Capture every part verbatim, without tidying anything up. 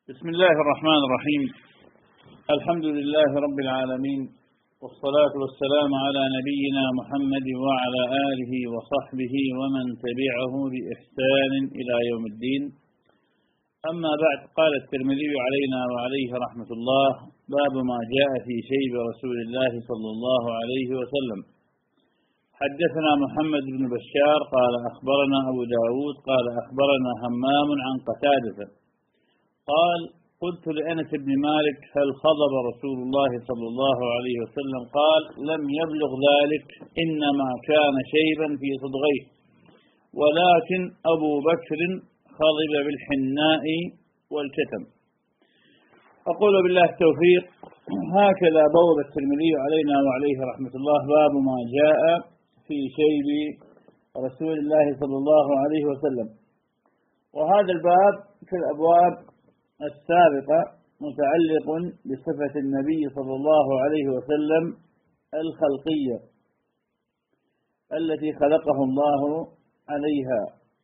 بسم الله الرحمن الرحيم. الحمد لله رب العالمين، والصلاة والسلام على نبينا محمد وعلى آله وصحبه ومن تبعه بإحسان إلى يوم الدين. أما بعد، قال الترمذي علينا وعليه رحمة الله: باب ما جاء في شيب رسول الله صلى الله عليه وسلم. حدثنا محمد بن بشار قال أخبرنا أبو داود قال أخبرنا همام عن قتادة قال: قلت لأنس بن مالك: هل خضب رسول الله صلى الله عليه وسلم؟ قال: لم يبلغ ذلك، إنما كان شيبا في صدغيه، ولكن أبو بكر خضب بالحناء والكتم. أقول بالله التوفيق. هكذا بوب الترمذي علينا وعليه رحمة الله: باب ما جاء في شيب رسول الله صلى الله عليه وسلم. وهذا الباب في الأبواب السابقة متعلق بصفة النبي صلى الله عليه وسلم الخلقية التي خلقه الله عليها،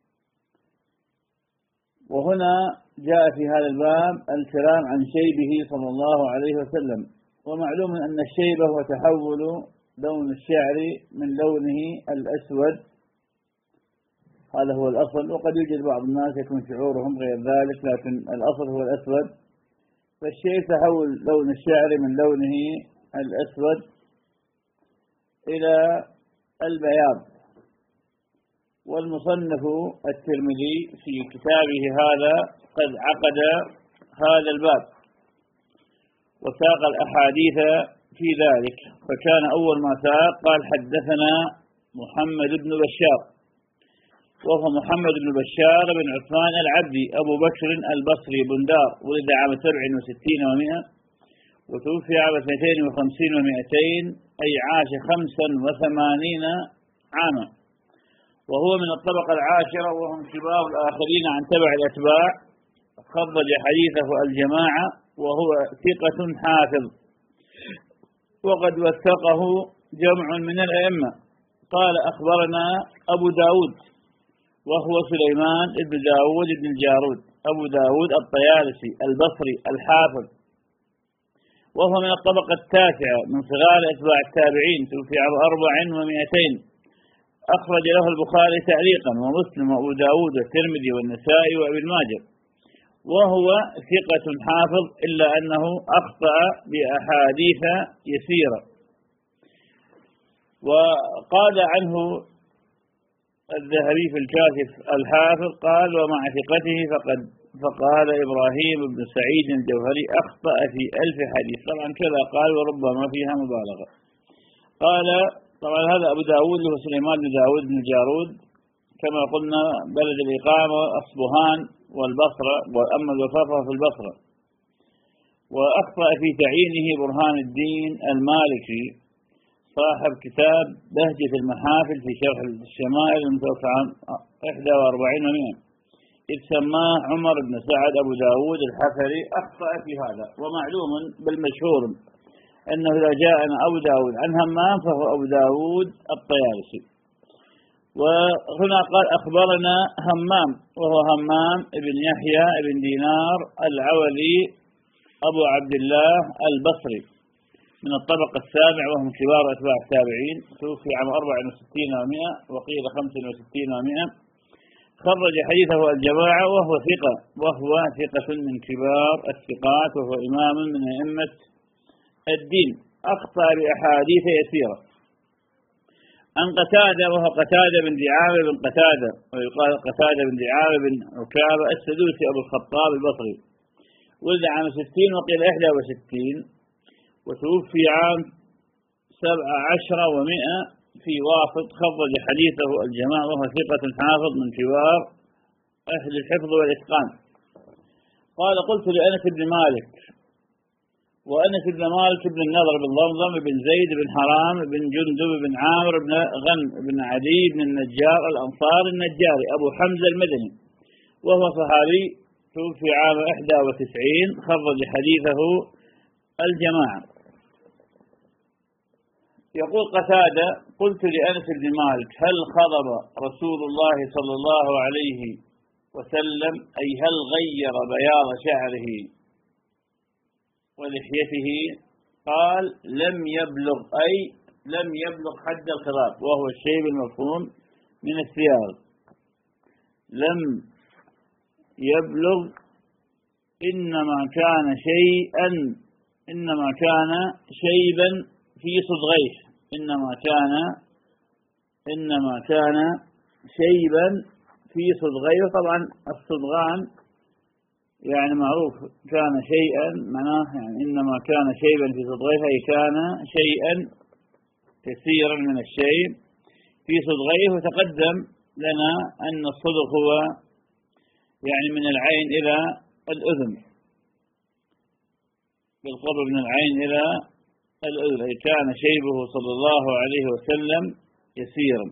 وهنا جاء في هذا الباب الكلام عن شيبه صلى الله عليه وسلم. ومعلوم أن الشيب هو تحول لون الشعر من لونه الأسود، هذا هو الأصل، وقد يوجد بعض الناس يكون شعورهم غير ذلك، لكن الأصل هو الأسود. فالشيء تحول لون الشعر من لونه الأسود إلى البياض. والمصنف الترمذي في كتابه هذا قد عقد هذا الباب وساق الأحاديث في ذلك. فكان أول ما ساق قال: حدثنا محمد بن بشار، وهو محمد بن بشار بن عثمان العبدي أبو بكر البصري بندار، ولد عام سبع وستين ومئة وتوفي عام اثنتين وخمسين ومئتين، أي عاش خمسا وثمانين عاما، وهو من الطبقة العاشرة، وهم كبار الآخرين عن تبع الأتباع. خرج حديثه الجماعة، وهو ثقة حافظ، وقد وثقه جمع من الأئمة. قال: أخبرنا أبو داود، وهو سليمان بن داود بن الجارود أبو داود الطيالسي البصري الحافظ، وهو من الطبقة التاسعة من صغار أتباع التابعين، توفي عام أربع ومئتين. أخرج له البخاري تعليقا، ومسلم وأبو داود والترمذي والنسائي وابن ماجه، وهو ثقة حافظ، إلا أنه أخطأ بأحاديث يسيرة. وقال عنه الذهبي في الكاشف الحافظ قال: ومع ثقته فقد فقال إبراهيم بن سعيد الجوهري: أخطأ في ألف حديث. طبعا كذا قال، وربما فيها مبالغة. قال: طبعا هذا أبو داود هو سليمان بن داود بن الجارود، كما قلنا بلد الإقامة أصبهان والبصرة، وأما الوفاة في البصرة. وأخطأ في تعيينه برهان الدين المالكي صاحب كتاب بهجة المحافل في شرح الشمائل المتوفى عام إحدى وأربعين ومئة، إذ سماه عمر بن سعد أبو داود الحفري. أخطأ في هذا، ومعلوم بالمشهور أنه إذا جاءنا أبو داود عن همام فهو أبو داود الطيالسي. وهنا قال: أخبرنا همام، وهو همام بن يحيى بن دينار العولي أبو عبد الله البصري من الطبقة السابع، وهم كبار أتباع التابعين، توفي عام أربع وستين ومئة وقيل خمس وستين ومئة. خرج حديثه الجماعة، وهو ثقة وهو ثقة من كبار الثقات، وهو إمام من أئمة الدين. أخطأ بأحاديث يسيرة. عن قتادة، وهو قتادة بن دعامة بن قتادة، ويقال قتادة بن دعامة بن عكابة السدوسي أبو الخطاب البصري، ولد عام ستين وقيل إحدى وستين، وتوفي عام سبع عشر ومئة في واسط. خرج حديثه الجماعة، وهو ثقة حافظ من كبار أهل الحفظ والإتقان. قال: قلت لأنس بن مالك، وأنس بن مالك بن النضر بن ضمضم بن زيد بن حرام بن جندب بن عامر بن غنم بن عدي بن النجار الأنصار النجاري أبو حمزة المدني، وهو صحابي، توفي عام إحدى وتسعين. خرج حديثه الجماعة. يقول قتادة: قلت لأنس بن مالك: هل خضب رسول الله صلى الله عليه وسلم أي هل غير بياض شعره ولحيته؟ قال لم يبلغ، أي لم يبلغ حد الخضاب، وهو الشيب المفهوم من السياق. لم يبلغ إنما كان شيئا إنما كان شيبا في صدغيه إنما كان إنما كان شيبا في صدغيه. طبعا الصدغان يعني معروف، كان شيئا معناه يعني إنما كان شيبا في صدغيه، أي كان شيئا كثيرا من الشيء في صدغيه. وتقدم لنا أن الصدغ هو يعني من العين إلى الأذن، بالقرب من العين إلى الأذن، أي كان شيبه صلى الله عليه وسلم يسيرا.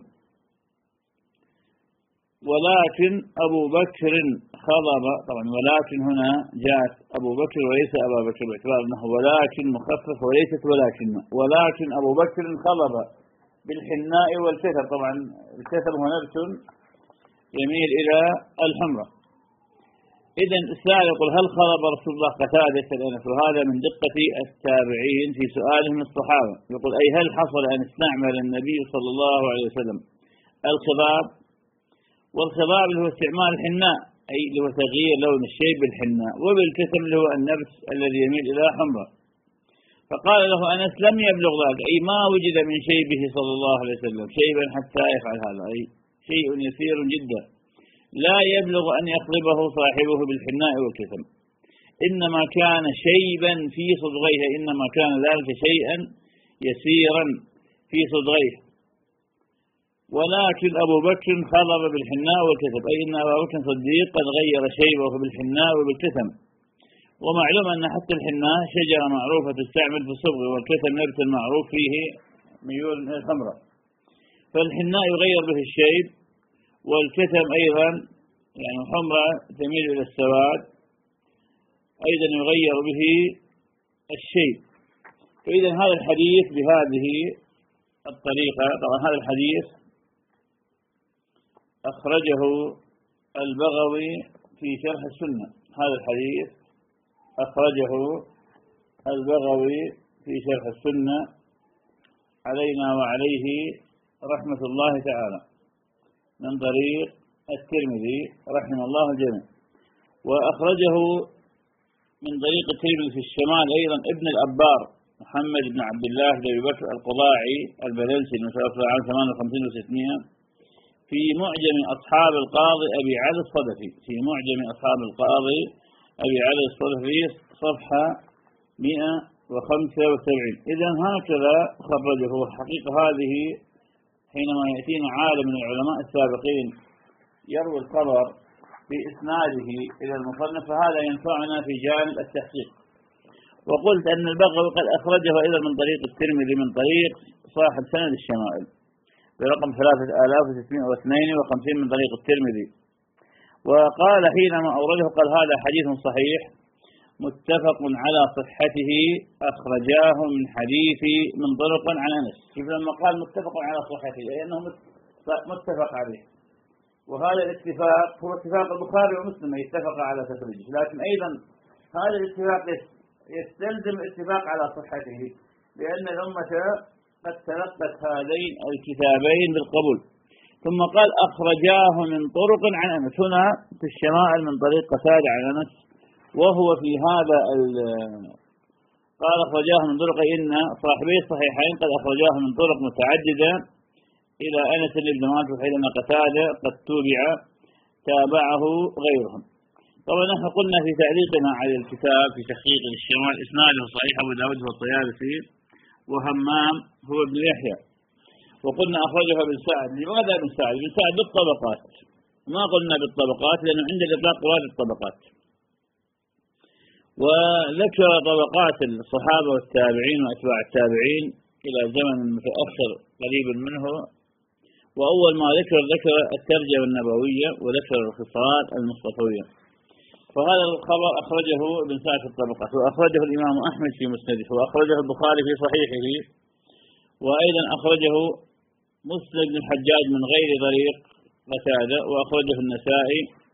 ولكن أبو بكر خضب، طبعا ولكن هنا جاءت أبو بكر وليس أبا بكر، باعتبار أنه ولكن مخفف وليست ولكن. ولكن أبو بكر خضب بالحناء والكثر. طبعا الكثر هو نبت يميل إلى الحمرة. إذن السائل يقول هل خضب رسول الله قتادة الأنف؟ وهذا من دقة التابعين في سؤالهم الصحابة. يقول أي هل حصل أن استعمل النبي صلى الله عليه وسلم الخضاب؟ والخضاب اللي هو استعمال الحناء، أي اللي هو تغيير لون الشيء بالحناء، وبالكثم اللي هو النبت الذي يميل إلى حمرة. فقال له أنس لم يبلغ ذلك، أي ما وجد من شيبه صلى الله عليه وسلم شيبا حتى يفعل هذا، أي شيء يسير جدا لا يبلغ أن يخضبه صاحبه بالحناء والكثم. إنما كان شيبا في صدغيه، إنما كان ذلك شيئا يسيرا في صدغيه. ولكن أبو بكر خضب بالحناء والكثم، أي إن أبا بكر صديق قد غير شيبه بالحناء وبالكثم. ومعلوم أن حتى الحناء شجرة معروفة تستعمل في الصبغ، والكثم نبت معروف فيه ميول من الخمرة. فالحناء يغير به الشيب، والكثم أيضا يعني حمرة تميل إلى السواد أيضا يغير به الشيب. فإذا هذا الحديث بهذه الطريقة، طبعا هذا الحديث أخرجه البغوي في شرح السنة. هذا الحديث أخرجه البغوي في شرح السنة علينا وعليه رحمة الله تعالى من طريق الترمذي رحمه الله الجميع. وأخرجه من طريق الترمذي في الشمال أيضا ابن الأبار محمد بن عبد الله بن أبي بكر القضاعي البلنسي المتوفى عام ثمانية وخمسين وستمائة في معجم أصحاب القاضي أبي علي الصدفي في معجم أصحاب القاضي أبي علي الصدفي صفحة مئة وخمسة وسبعين. إذن هكذا خرجه. حقيقة هذه حينما يأتينا عالم من العلماء السابقين يروي الخبر بإسناده إلى المصنف، فهذا ينفعنا في جانب التحقيق. وقلت أن البغوي قد أخرجه أيضا من طريق الترمذي من طريق صاحب سند الشمائل برقم ثلاثة آلاف وستمائة واثنين وخمسين من طريق الترمذي. وقال حينما أورده قال هذا حديث صحيح متفق على صحته أخرجاه من حديث من طرق عن أنس. كيف لما قال متفق على صحته لأنه متفق عليه، وهذا الاتفاق هو اتفاق البخاري ومسلم يتفق على تخريجه، لكن أيضا هذا الاتفاق يستلزم الاتفاق على صحته، لأن الأمة قد تلقت هذين الكتابين بالقبول. ثم قال أخرجاه من طرق عن أنس، هنا في الشمائل من طريق قتادة عن أنس، وهو في هذا قال أخرجاه من طرق، إن صاحبي الصحيحين قد أخرجاه من طرق متعددة إلى أنس بن مالك، حينما قتادة قد تابع تابعه غيرهم. طبعا نحن قلنا في تعليقنا على الكتاب في تحقيق الشمال إسناده صحيح أبو داود والطيالسي وهمام هو ابن يحيى، وقلنا أخرجه ابن سعد. لماذا ابن سعد؟ ابن سعد بالطبقات، ما قلنا بالطبقات لأنه عند الإطلاق وارد الطبقات، وذكر طبقات الصحابة والتابعين وأتباع التابعين إلى زمن متأخر قريب منه. وأول ما ذكر ذكر الترجمة النبوية وذكر الخصال المصطفوية. فهذا الخبر أخرجه ابن سعد في الطبقات، وأخرجه الإمام أحمد في مسنده، وأخرجه البخاري في صحيحه، وأيضا أخرجه مسلم بن الحجاج من غير طريق قتادة، وأخرجه النسائي،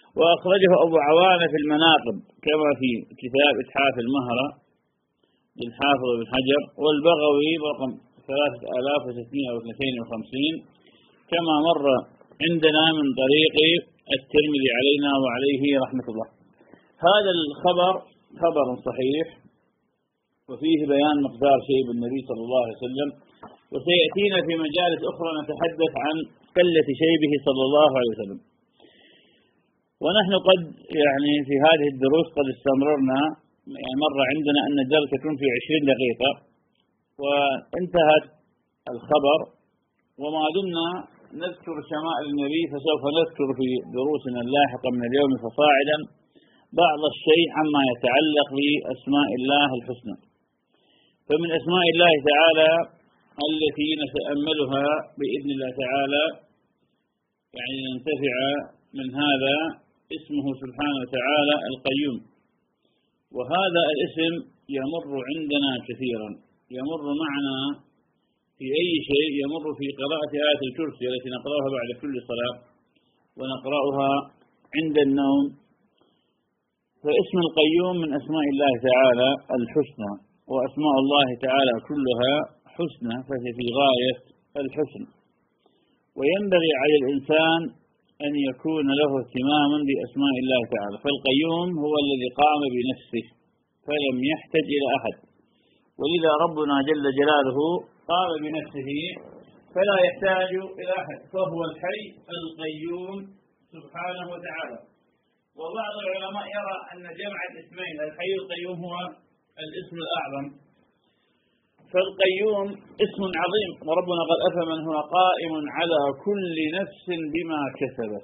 وأخرجه أبو عوانة في المناقب كما في كتاب إتحاف المهرة للحافظ بن حجر، والبغوي رقم ثلاثة آلاف وستمائة واثنين وخمسين كما مر عندنا من طريق الترمذي علينا وعليه رحمة الله. هذا الخبر خبر صحيح وفيه بيان مقدار شيب النبي صلى الله عليه وسلم، وسيأتينا في مجالس أخرى نتحدث عن قلة شيبه صلى الله عليه وسلم. ونحن قد يعني في هذه الدروس قد استمررنا، يعني مر عندنا أن الدرس يكون في عشرين دقيقة وانتهت الخبر، وما دمنا نذكر شمائل النبي فسوف نذكر في دروسنا اللاحقة من اليوم فصاعدا بعض الشيء عما يتعلق بأسماء الله الحسنى. فمن أسماء الله تعالى التي نتأملها بإذن الله تعالى يعني ننتفع من هذا اسمه سبحانه وتعالى القيوم. وهذا الاسم يمر عندنا كثيرا، يمر معنا في أي شيء، يمر في قراءة آية الكرسي التي نقرأها بعد كل صلاة ونقرأها عند النوم. فاسم القيوم من أسماء الله تعالى الحسنى، وأسماء الله تعالى كلها حسنى فهي في غاية الحسن، وينبغي على الإنسان أن يكون له اهتماما بأسماء الله تعالى. فالقيوم هو الذي قام بنفسه فلم يحتج إلى أحد، ولذا ربنا جل جلاله قام بنفسه فلا يحتاج إلى أحد، فهو الحي القيوم سبحانه وتعالى. وبعض العلماء يرى أن جمع الاسمين الحي القيوم هو الاسم الأعظم. فالقيوم اسم عظيم، وربنا قد أفمن هو قائم على كل نفس بما كسبت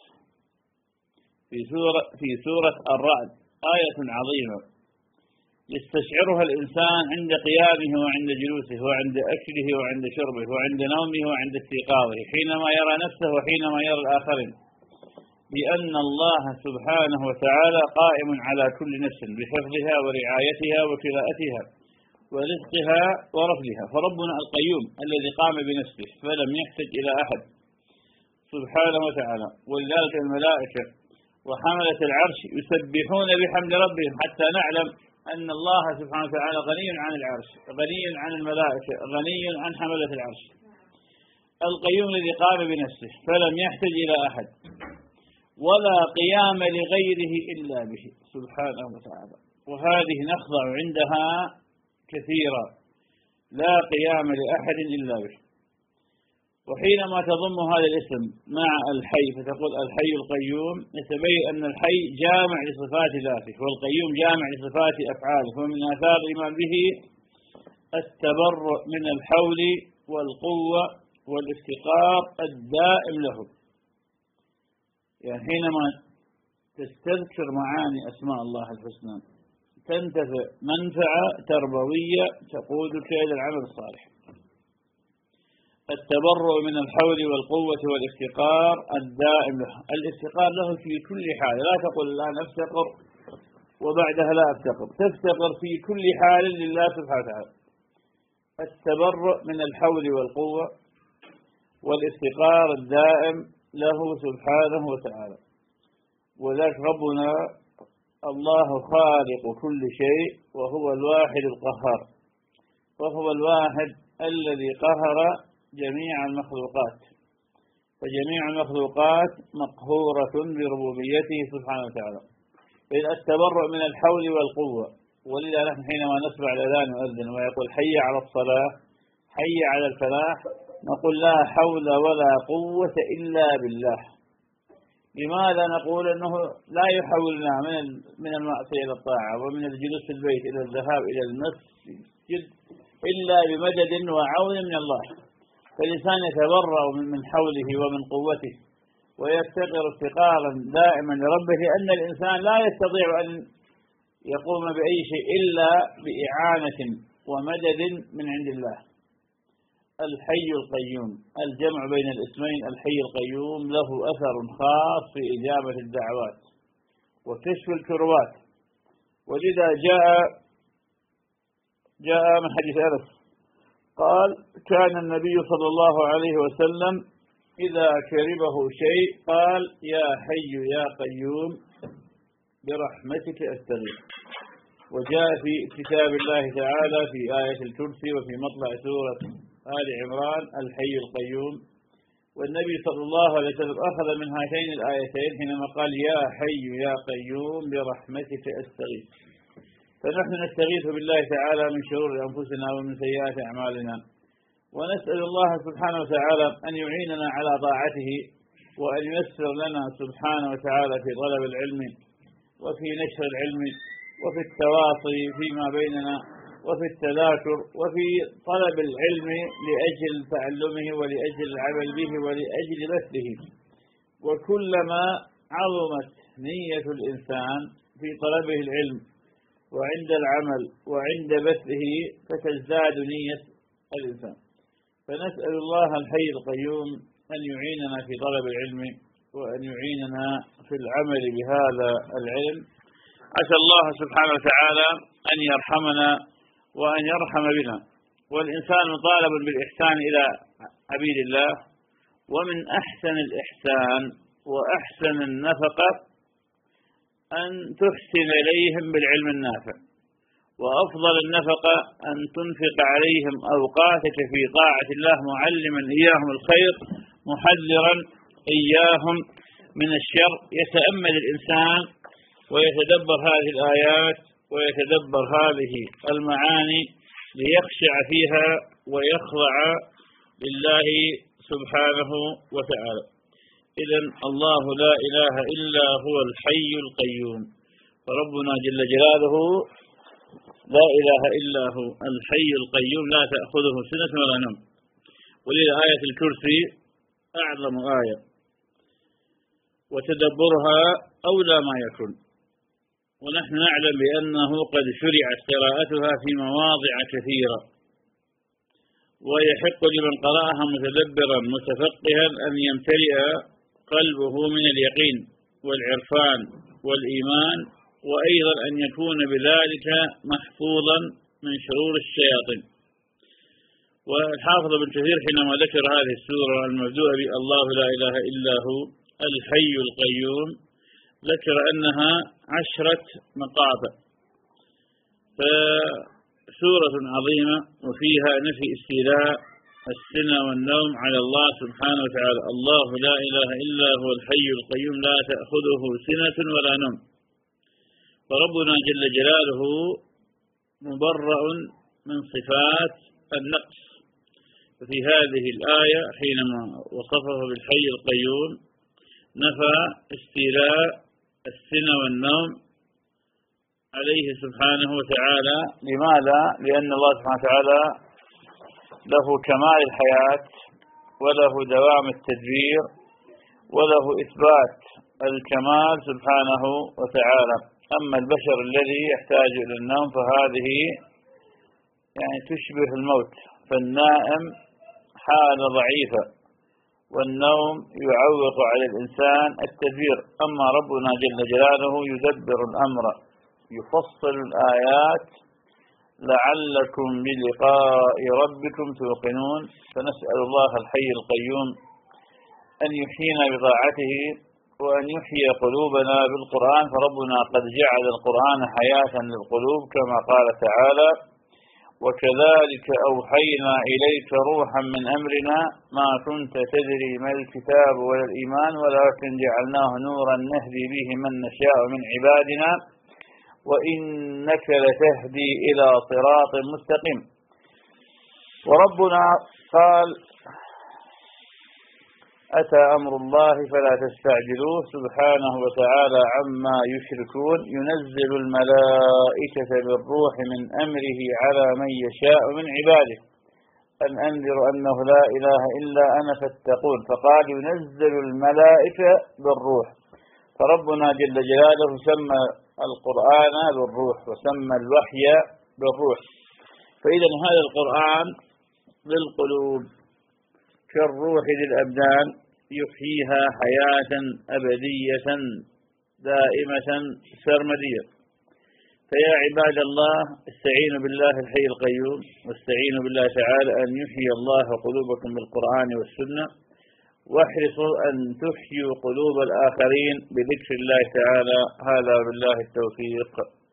في سورة في سورة الرعد، آية عظيمة يستشعرها الإنسان عند قيامه وعند جلوسه وعند أكله وعند شربه وعند نومه وعند استيقاظه، حينما يرى نفسه وحينما يرى الآخرين، بأن الله سبحانه وتعالى قائم على كل نفس بحفظها ورعايتها وكلاءتها ورزقها ورفضها. فربنا القيوم الذي قام بنفسه فلم يحتج إلى أحد سبحانه وتعالى. ولذلك الملائكة وحملة العرش يسبحون بحمد ربهم حتى نعلم أن الله سبحانه وتعالى غني عن العرش، غني عن الملائكة، غني عن حملة العرش. القيوم الذي قام بنفسه فلم يحتج إلى أحد ولا قيام لغيره إلا به سبحانه وتعالى. وهذه نخضع عندها كثيرا، لا قيام لأحد إلا به. وحينما تضم هذا الاسم مع الحي فتقول الحي القيوم، يتبين أن الحي جامع لصفات ذاته والقيوم جامع لصفات أفعاله. ومن آثار الإيمان به التبرؤ من الحول والقوة والافتقار الدائم له. يعني حينما تستذكر معاني أسماء الله الحسنى تنتفع منفعة تربوية تقودك إلى العمل الصالح. التبرؤ من الحول والقوة والافتقار الدائم له. الافتقار له في كل حال، لا تقل الآن أفتقر وبعدها لا أفتقر، تفتقر في كل حال لله سبحانه وتعالى. التبرؤ من الحول والقوة والافتقار الدائم له سبحانه وتعالى. وذلك ربنا الله خالق كل شيء وهو الواحد القهار، وهو الواحد الذي قهر جميع المخلوقات، فجميع المخلوقات مقهورة بربوبيته سبحانه وتعالى. إذ التبرؤ من الحول والقوة. ولذا نحن حينما نسمع الأذان يؤذن ويقول حي على الصلاة حي على الفلاح نقول لا حول ولا قوة إلا بالله. لماذا نقول أنه لا يحولنا من من المعصية إلى الطاعة ومن الجلوس في البيت إلى الذهاب إلى المسجد إلا بمدد وعون من الله. فالإنسان يتبرأ من حوله ومن قوته ويفتقر افتقارا دائما لربه، لأن الإنسان لا يستطيع أن يقوم بأي شيء إلا بإعانة ومدد من عند الله. الحي القيوم، الجمع بين الاسمين الحي القيوم له أثر خاص في إجابة الدعوات وكشف الكربات. ولذا جاء جاء من حديث أنس قال كان النبي صلى الله عليه وسلم إذا كربه شيء قال يا حي يا قيوم برحمتك أستغيث. وجاء في كتاب الله تعالى في آية الكرسي وفي مطلع سورة آل عمران الحي القيوم. والنبي صلى الله عليه وسلم أخذ من هاتين الآيتين حينما قال يا حي يا قيوم برحمتك أستغيث. فنحن نستغيث بالله تعالى من شرور أنفسنا ومن سيئات أعمالنا، ونسأل الله سبحانه وتعالى أن يعيننا على طاعته، وأن ييسر لنا سبحانه وتعالى في طلب العلم وفي نشر العلم وفي التواصي فيما بيننا وفي التذاكر وفي طلب العلم لأجل تعلمه ولأجل العمل به ولأجل بثه. وكلما عظمت نية الإنسان في طلبه العلم وعند العمل وعند بثه فتزداد نية الإنسان. فنسأل الله الحي القيوم أن يعيننا في طلب العلم وأن يعيننا في العمل بهذا العلم. عسى الله سبحانه وتعالى أن يرحمنا وأن يرحم بنا. والإنسان مطالب بالإحسان إلى عبيد الله، ومن أحسن الإحسان وأحسن النفقة أن تحسن إليهم بالعلم النافع، وأفضل النفقة أن تنفق عليهم أوقاتك في طاعة الله معلما إياهم الخير محذرا إياهم من الشر. يتأمل الإنسان ويتدبر هذه الآيات ويتدبر هذه المعاني ليخشع فيها ويخضع لله سبحانه وتعالى. إذن الله لا إله إلا هو الحي القيوم، فربنا جل جلاله لا إله إلا هو الحي القيوم لا تأخذه سنة ولا نوم. ولذا آية الكرسي أعظم آية، وتدبرها أولى ما يكون. ونحن نعلم بأنه قد شرعت قراءتها في مواضع كثيرة، ويحق لمن قرأها متدبرا متفقها أن يمتلئ قلبه من اليقين والعرفان والإيمان، وأيضا أن يكون بذلك محفوظا من شرور الشياطين. والحافظ ابن كثير حينما ذكر هذه السورة المبدوءة بالله لا إله إلا هو الحي القيوم ذكر أنها عشرة مقاطع، فسورة عظيمة وفيها نفي استيلاء السنة والنوم على الله سبحانه وتعالى. الله لا إله إلا هو الحي القيوم لا تأخذه سنة ولا نوم. فربنا جل جلاله مبرأ من صفات النقص. ففي هذه الآية حينما وصفه بالحي القيوم نفى استيلاء السنة والنوم عليه سبحانه وتعالى. لماذا؟ لأن الله سبحانه وتعالى له كمال الحياة وله دوام التدبير وله إثبات الكمال سبحانه وتعالى. أما البشر الذي يحتاج إلى النوم فهذه يعني تشبه الموت، فالنائم حالة ضعيفة والنوم يعوق على الإنسان التدبير. أما ربنا جل جلاله يدبر الأمر يفصل الآيات لعلكم بلقاء ربكم توقنون. فنسأل الله الحي القيوم أن يحيينا بطاعته وأن يحيي قلوبنا بالقرآن، فربنا قد جعل القرآن حياة للقلوب كما قال تعالى وكذلك أوحينا إليك روحا من أمرنا ما كنت تدري ما الكتاب ولا الإيمان ولكن جعلناه نورا نهدي به من نشاء من عبادنا وإنك لتهدي إلى صراط مستقيم. وربنا قال أتى أمر الله فلا تستعجلوه سبحانه وتعالى عما يشركون. ينزل الملائكة بالروح من أمره على من يشاء من عباده أن أنذر أنه لا إله إلا أنا فاتقون. فقال ينزل الملائكة بالروح، فربنا جل جلاله سمى القرآن بالروح وسمى الوحي بالروح. فإذا هذا القرآن للقلوب كالروح للأبدان يحييها حياة أبدية دائمة سرمدية. فيا عباد الله استعينوا بالله الحي القيوم واستعينوا بالله تعالى أن يحيي الله قلوبكم بالقرآن والسنة واحرصوا أن تحيوا قلوب الآخرين بذكر الله تعالى. هذا بالله التوفيق.